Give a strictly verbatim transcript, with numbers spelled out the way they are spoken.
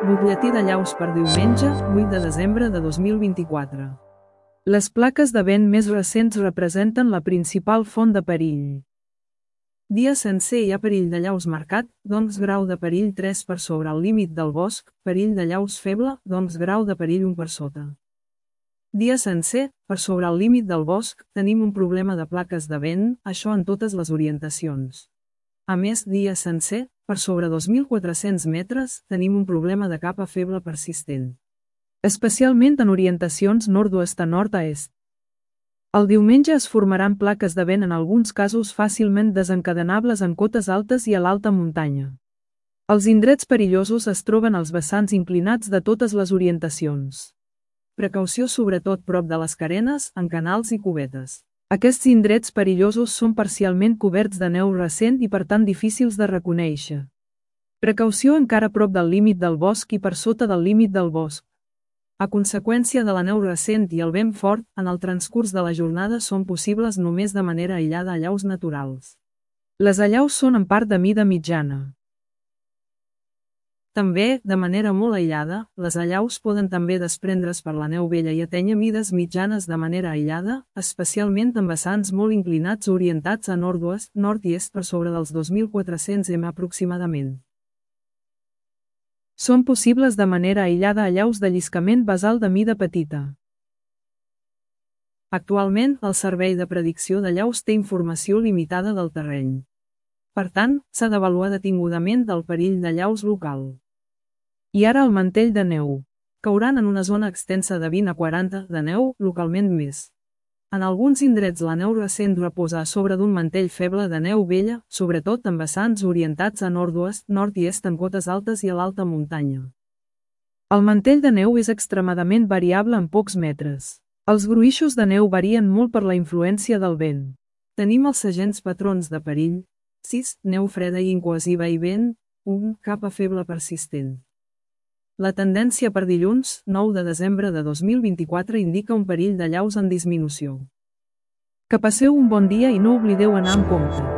Butlletí de llaus per diumenge, vuit de desembre de dos mil vint-i-quatre. Les plaques de vent més recents representen la principal font de perill. Dia sencer hi ha perill de llaus marcat, doncs grau de perill tres per sobre el límit del bosc, perill de llaus feble, doncs grau de perill un per sota. Dia sencer, per sobre el límit del bosc, tenim un problema de plaques de vent, això en totes les orientacions. A més, dia sencer, per sobre dos mil quatre-cents metres, tenim un problema de capa feble persistent. Especialment en orientacions nord-oest a nord a est. El diumenge es formaran plaques de vent en alguns casos fàcilment desencadenables en cotes altes i a l'alta muntanya. Els indrets perillosos es troben als vessants inclinats de totes les orientacions. Precaució sobretot prop de les carenes, en canals i cubetes. Aquests indrets perillosos són parcialment coberts de neu recent i per tant difícils de reconèixer. Precaució encara prop del límit del bosc i per sota del límit del bosc. A conseqüència de la neu recent i el vent fort, en el transcurs de la jornada són possibles només de manera aïllada allaus naturals. Les allaus són en part de mida mitjana. També, de manera molt aïllada, les allaus poden també desprendre's per la neu vella i atènyer mides mitjanes de manera aïllada, especialment en vessants molt inclinats orientats a nord-oest, nord i est per sobre dels dos mil quatre-cents metres aproximadament. Són possibles de manera aïllada allaus de lliscament basal de mida petita. Actualment, el Servei de Predicció d'allaus té informació limitada del terreny. Per tant, s'ha d'avaluar detingudament del perill d'allaus local. I ara el mantell de neu. Cauran en una zona extensa de vint a quaranta de neu, localment més. En alguns indrets la neu recent reposa a sobre d'un mantell feble de neu vella, sobretot en vessants orientats a nord-oest, nord i est en cotes altes i a l'alta muntanya. El mantell de neu és extremadament variable en pocs metres. Els gruixos de neu varien molt per la influència del vent. Tenim els segents patrons de perill. sis. Neu freda i incohesiva i vent. un. Capa feble persistent. La tendència per dilluns, nou de desembre de dos mil vint-i-quatre indica un perill d'allaus en disminució. Que passeu un bon dia i no oblideu anar amb compte.